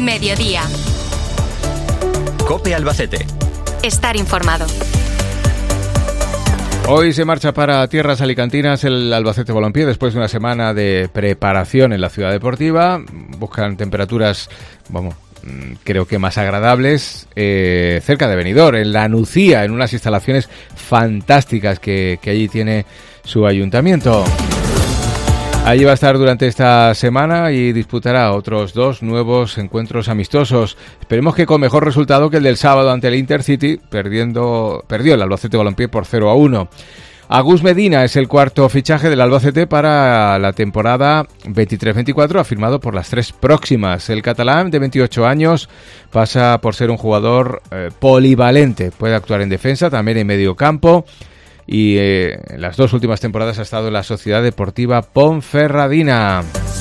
Mediodía. COPE Albacete. Estar informado. Hoy se marcha para tierras alicantinas el Albacete Balompié después de una semana de preparación en la ciudad deportiva. Buscan temperaturas, creo que más agradables, cerca de Benidorm, en La Nucía, en unas instalaciones fantásticas que allí tiene su ayuntamiento. Allí va a estar durante esta semana y disputará otros 2 nuevos encuentros amistosos. Esperemos que con mejor resultado que el del sábado ante el Intercity, perdió el Albacete Balompié por 0-1. Agus Medina es el cuarto fichaje del Albacete para la temporada 23-24, afirmado por las 3 próximas. El catalán, de 28 años, pasa por ser un jugador polivalente. Puede actuar en defensa, también en medio campo. Y en las 2 últimas temporadas ha estado en la Sociedad Deportiva Ponferradina.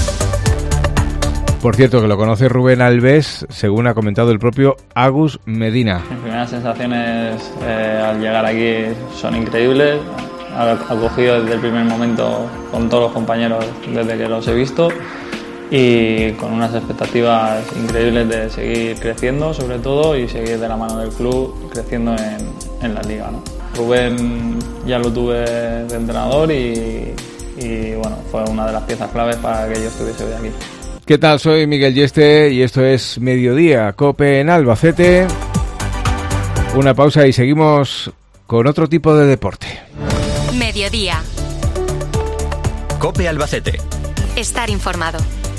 Por cierto, que lo conoce Rubén Alves, según ha comentado el propio Agus Medina. Mis primeras sensaciones al llegar aquí son increíbles. Acogido desde el primer momento con todos los compañeros desde que los he visto y con unas expectativas increíbles de seguir creciendo, sobre todo, y seguir de la mano del club creciendo en la liga, ¿no? Rubén ya lo tuve de entrenador y bueno, fue una de las piezas claves para que yo estuviese hoy aquí. ¿Qué tal? Soy Miguel Yeste y esto es Mediodía, COPE en Albacete. Una pausa y seguimos con otro tipo de deporte. Mediodía. COPE Albacete. Estar informado.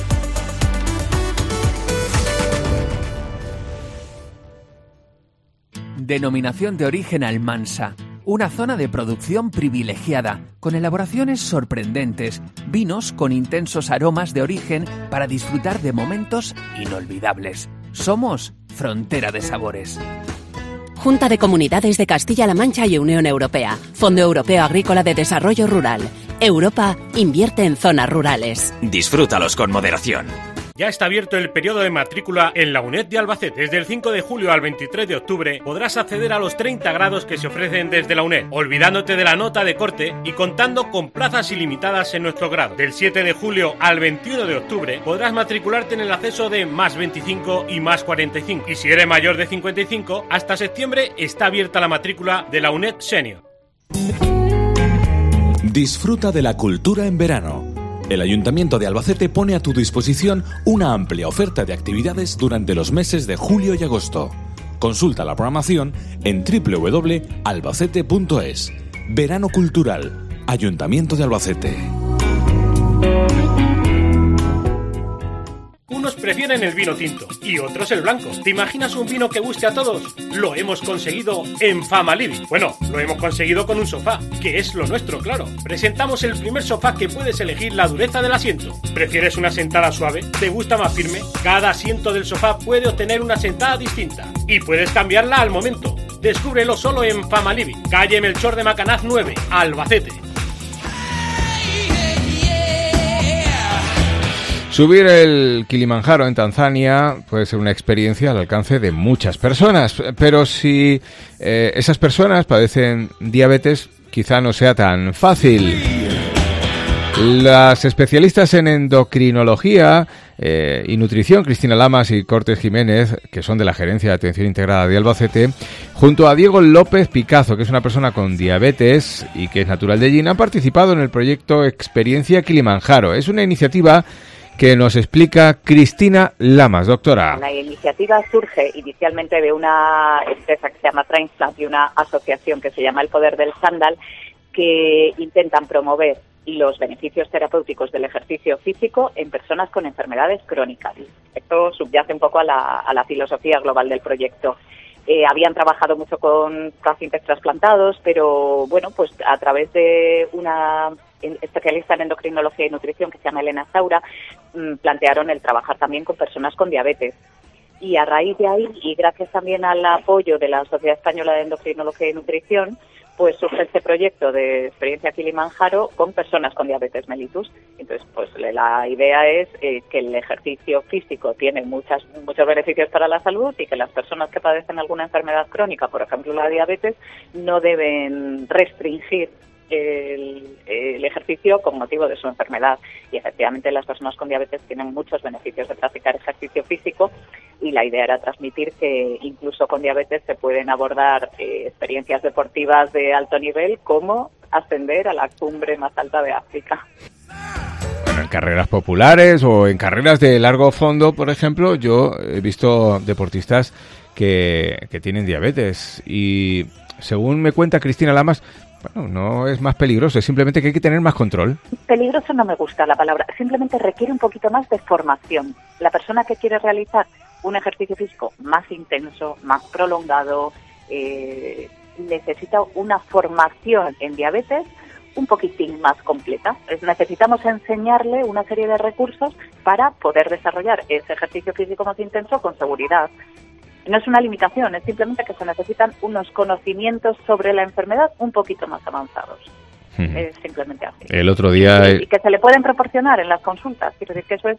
Denominación de origen Almansa, una zona de producción privilegiada, con elaboraciones sorprendentes, vinos con intensos aromas de origen para disfrutar de momentos inolvidables. Somos Frontera de Sabores. Junta de Comunidades de Castilla-La Mancha y Unión Europea. Fondo Europeo Agrícola de Desarrollo Rural. Europa invierte en zonas rurales. Disfrútalos con moderación. Ya está abierto el periodo de matrícula en la UNED de Albacete. Desde el 5 de julio al 23 de octubre podrás acceder a los 30 grados que se ofrecen desde la UNED, olvidándote de la nota de corte y contando con plazas ilimitadas en nuestro grado. Del 7 de julio al 21 de octubre podrás matricularte en el acceso de más 25 y más 45. Y si eres mayor de 55, hasta septiembre está abierta la matrícula de la UNED Senior. Disfruta de la cultura en verano. El Ayuntamiento de Albacete pone a tu disposición una amplia oferta de actividades durante los meses de julio y agosto. Consulta la programación en www.albacete.es. Verano Cultural, Ayuntamiento de Albacete. Unos prefieren el vino tinto y otros el blanco. ¿Te imaginas un vino que guste a todos? Lo hemos conseguido en Fama Living. Bueno, lo hemos conseguido con un sofá, que es lo nuestro, claro. Presentamos el primer sofá que puedes elegir la dureza del asiento. ¿Prefieres una sentada suave? ¿Te gusta más firme? Cada asiento del sofá puede obtener una sentada distinta y puedes cambiarla al momento. Descúbrelo solo en Fama Living, calle Melchor de Macanaz 9, Albacete. Subir el Kilimanjaro en Tanzania puede ser una experiencia al alcance de muchas personas, pero si esas personas padecen diabetes, quizá no sea tan fácil. Las especialistas en endocrinología y nutrición, Cristina Lamas y Cortés Jiménez, que son de la Gerencia de Atención Integrada de Albacete, junto a Diego López Picazo, que es una persona con diabetes y que es natural de Allí, han participado en el proyecto Experiencia Kilimanjaro. Es una iniciativa que nos explica Cristina Lamas, doctora. La iniciativa surge inicialmente de una empresa que se llama Transplant y una asociación que se llama El Poder del Sándal, que intentan promover los beneficios terapéuticos del ejercicio físico en personas con enfermedades crónicas. Esto subyace un poco a la filosofía global del proyecto. Habían trabajado mucho con pacientes trasplantados, pero bueno, pues a través de una especialista en endocrinología y nutrición que se llama Elena Saura, plantearon el trabajar también con personas con diabetes. Y a raíz de ahí, y gracias también al apoyo de la Sociedad Española de Endocrinología y Nutrición, pues surge este proyecto de Experiencia Kilimanjaro con personas con diabetes mellitus. Entonces, pues la idea es que el ejercicio físico tiene muchos beneficios para la salud y que las personas que padecen alguna enfermedad crónica, por ejemplo la diabetes, no deben restringir el ejercicio con motivo de su enfermedad. Y efectivamente las personas con diabetes tienen muchos beneficios de practicar ejercicio físico. y la idea era transmitir que incluso con diabetes se pueden abordar experiencias deportivas de alto nivel, como ascender a la cumbre más alta de África. Bueno, en carreras populares o en carreras de largo fondo, por ejemplo, yo he visto deportistas que tienen diabetes y, según me cuenta Cristina Lamas, bueno, no es más peligroso, es simplemente que hay que tener más control. Peligroso no me gusta la palabra, simplemente requiere un poquito más de formación. La persona que quiere realizar un ejercicio físico más intenso, más prolongado, necesita una formación en diabetes un poquitín más completa. Necesitamos enseñarle una serie de recursos para poder desarrollar ese ejercicio físico más intenso con seguridad. No es una limitación, es simplemente que se necesitan unos conocimientos sobre la enfermedad un poquito más avanzados. Es simplemente así. El otro día... Y que se le pueden proporcionar en las consultas. Quiero decir que eso es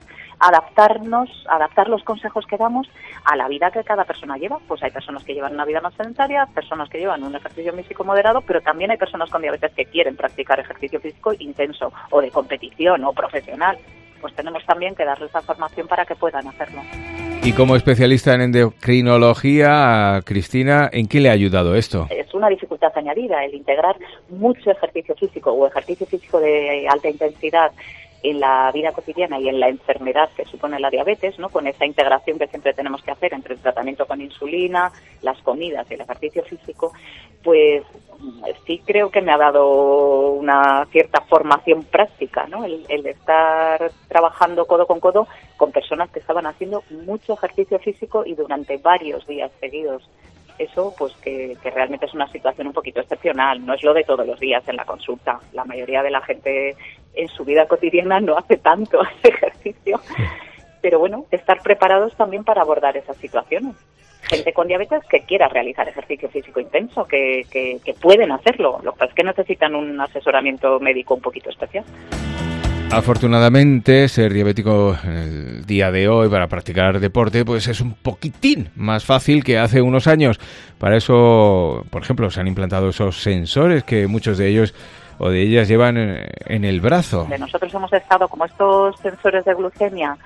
adaptar los consejos que damos a la vida que cada persona lleva. Pues hay personas que llevan una vida más sedentaria, personas que llevan un ejercicio físico moderado, pero también hay personas con diabetes que quieren practicar ejercicio físico intenso o de competición o profesional. Pues tenemos también que darles la formación para que puedan hacerlo. Y como especialista en endocrinología, Cristina, ¿en qué le ha ayudado esto? Es una dificultad añadida el integrar mucho ejercicio físico o ejercicio físico de alta intensidad en la vida cotidiana y en la enfermedad que supone la diabetes, ¿no? Con esa integración que siempre tenemos que hacer entre el tratamiento con insulina, las comidas y el ejercicio físico, pues sí creo que me ha dado una cierta formación práctica, ¿no? El estar trabajando codo con personas que estaban haciendo mucho ejercicio físico y durante varios días seguidos. Eso, pues que realmente es una situación un poquito excepcional, no es lo de todos los días en la consulta. La mayoría de la gente en su vida cotidiana no hace tanto ese ejercicio. Pero bueno, estar preparados también para abordar esas situaciones. Gente con diabetes que quiera realizar ejercicio físico intenso, que pueden hacerlo. Lo que pasa es que necesitan un asesoramiento médico un poquito especial. Afortunadamente, ser diabético en el día de hoy para practicar deporte pues es un poquitín más fácil que hace unos años. Para eso, por ejemplo, se han implantado esos sensores que muchos de ellos o de ellas llevan en el brazo. Nosotros hemos estado, como estos sensores de glucemia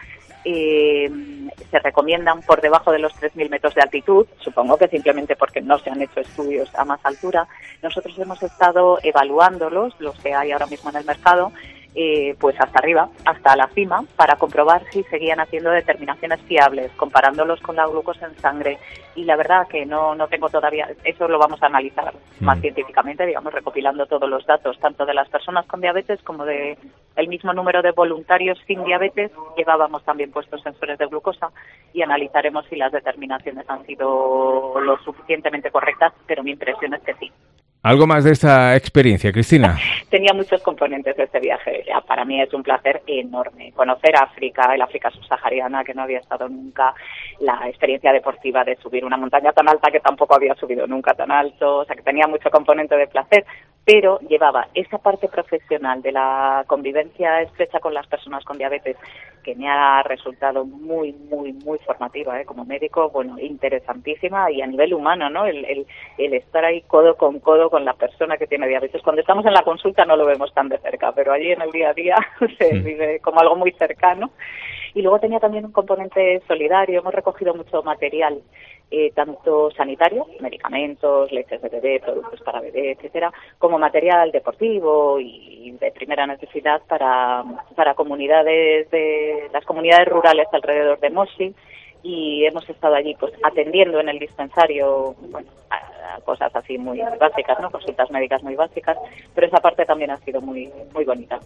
se recomiendan por debajo de los 3.000 metros de altitud, supongo que simplemente porque no se han hecho estudios a más altura. Nosotros hemos estado evaluándolos, los que hay ahora mismo en el mercado, pues hasta arriba, hasta la cima, para comprobar si seguían haciendo determinaciones fiables, comparándolos con la glucosa en sangre. Y la verdad que no tengo todavía, eso lo vamos a analizar más científicamente, digamos, recopilando todos los datos, tanto de las personas con diabetes como de el mismo número de voluntarios sin diabetes. Llevábamos también puestos sensores de glucosa y analizaremos si las determinaciones han sido lo suficientemente correctas, pero mi impresión es que sí. ¿Algo más de esta experiencia, Cristina? Tenía muchos componentes de este viaje. Ya, para mí es un placer enorme conocer África, el África subsahariana, que no había estado nunca, la experiencia deportiva de subir una montaña tan alta que tampoco había subido nunca tan alto, o sea que tenía mucho componente de placer, pero llevaba esa parte profesional de la convivencia estrecha con las personas con diabetes, que me ha resultado muy, muy, muy formativa, como médico, bueno, interesantísima, y a nivel humano, ¿no? El estar ahí codo con la persona que tiene diabetes. Cuando estamos en la consulta no lo vemos tan de cerca, pero allí en el día a día se vive como algo muy cercano. Y luego tenía también un componente solidario. Hemos recogido mucho material, tanto sanitario, medicamentos, leches de bebé, productos para bebé, etcétera, como material deportivo y de primera necesidad para comunidades las comunidades rurales alrededor de Moshi. Y hemos estado allí pues atendiendo en el dispensario, bueno, a cosas así muy básicas, ¿no? Consultas médicas muy básicas, pero esa parte también ha sido muy, muy bonita.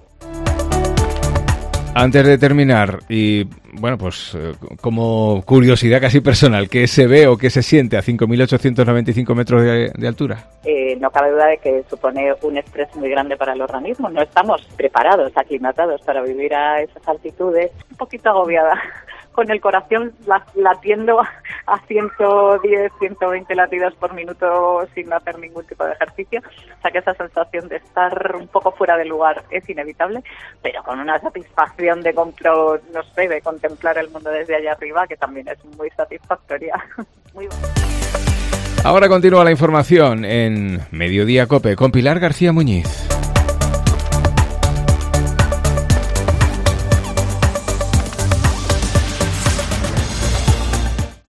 Antes de terminar, y bueno, pues como curiosidad casi personal, ¿qué se ve o qué se siente a 5.895 metros de altura? No cabe duda de que supone un estrés muy grande para el organismo. No estamos preparados, aclimatados para vivir a esas altitudes. Un poquito agobiada, con el corazón latiendo a 110, 120 latidos por minuto sin hacer ningún tipo de ejercicio. O sea que esa sensación de estar un poco fuera de lugar es inevitable, pero con una satisfacción de contemplar el mundo desde allá arriba, que también es muy satisfactoria. Muy bueno. Ahora continúa la información en Mediodía COPE con Pilar García Muñiz.